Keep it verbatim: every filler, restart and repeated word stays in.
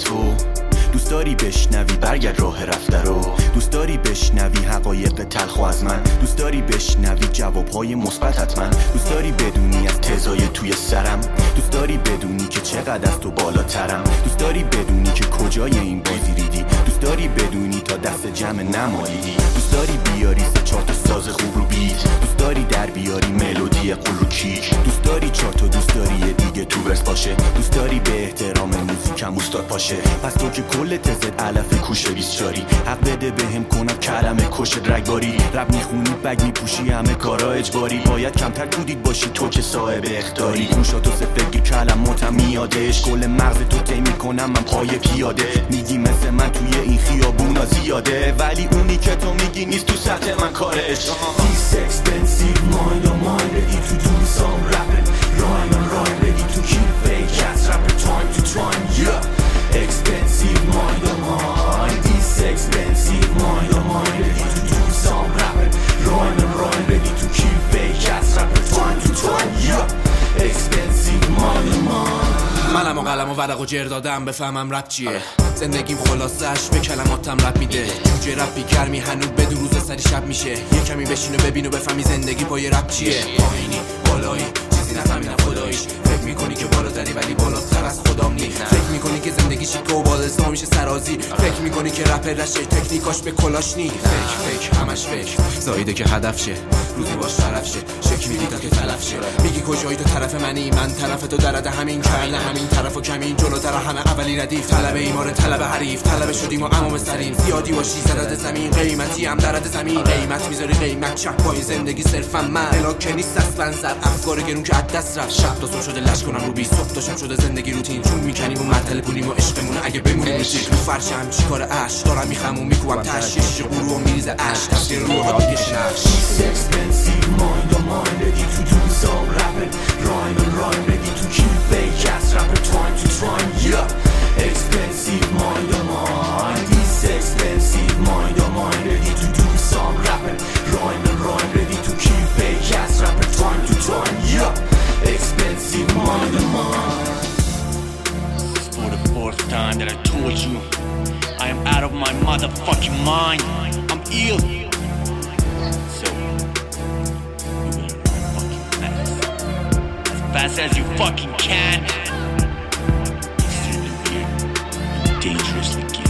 تو دوست داری بشنوی برگرد راه رفته رو دوست داری بشنوی حقایق تلخ و از من دوست داری بشنوی جوابهای مثبتت من دوست داری بدونی از تزای توی سرم دوست داری بدونی که چقدر از تو بالاترم دوست داری بدونی که کجای این بازی ریدی دوست داری بدونی تا دست جمع نمالیدی دوست داری بیاری سه چهار تا ساز خوب رو بیت دوست داری در بیاری ملودی قول رو کیک دوست داری چهار تا دوست داری یه دیگه تو ورس باشه دوست داری به احترام موزیکم استاد باشه پس تو که کل تزت علف کوشه بیسچاری حق بده بهم کنم کلمه کش رگباری رب میخونی بگ میپوشی همه کارا اجباری باید کمتر کودید باشی تو که صاحب اختاری گوشاتو سفگی کلماتم میادش کل مغز تو طی میکنم من پای پیاده میگی مثل من توی این خیابونا زیاده ولی اونی که تو میگی نیست تو سطح من کارش This expensive mind on mind ready to do some rapping Rhyme and rhyme ready to kill fake ass rapper time to time yeah Expensive mind on mind This expensive mind on mind ready to do some rapping Rhyme and rhyme ready to kill fake ass rapper time to time yeah Expensive mind on mind منم و قلم و ورق و جر دادم بفهمم رپ چیه زندگیم خلاصش به کلماتم رپ میده جوجه رپی گرمی هنوز بدون روز سری شب میشه یه کمی بشین و ببین و بفهمی زندگی پای رپ چیه پایینی بالایی چیزی نفهمیدم خداییش فکر میکنی که بالاتری ولی بالاتر از خدام نی فکر میکنی که زندگی شیکه و بالسا میشه سرازی فکر میکنی که رپ رشه تکنیکاش به کلاش نی فکر فکر همش فکر زایده که هدف شه روزی باش طرف شه شک میدی تا که تلف شه میگی کجایی تو طرف منی من طرف تو درد همین کرده همین طرف و کمین جلوتر همه اولی ردیف طلب ایمان طلب حریف طلب شدیم و امام سریم زیادی باشی زرد زمین قیمتی هم درد زمین قیمت میذاری قیمت چپ پای زندگی صرفم من الاکه نیست از بنزر افکار گرون که از دست رفت شب تا صبح شده لش کنم رو بی صبح داشتم شده زندگی روتین چون میکنیم و معطل پولیم و عشقمون اگه بمونیم موسیقی رو فرشم چیکار اش دارم میخمون میکوبم تشیش غرور و میریزه اش تفسیر روح دیگه شخص Expensive mind on mind ready to do some rapping Rhyme and rhyme ready to kill fake ass rapper time to time yeah Expensive mind on mind This expensive mind on mind ready to do some rapping Rhyme and rhyme ready to kill fake ass rapper time to time yeah Expensive mind on mind For the fourth time that I told you I am out of my motherfucking mind I'm ill So you better run fucking fast As fast as you fucking can Extremely weird and dangerously gay